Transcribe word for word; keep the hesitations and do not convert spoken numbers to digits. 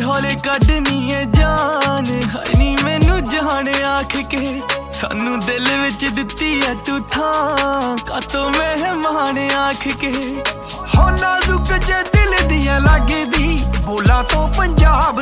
हौले कड्डनी है जान हाय नी मैनू जहान आख के सानू दिल विच दित्ती है तू थां कातों मेहमान आख के हो नाजुक जे दिल दिया लगदी बोला तो पंजाब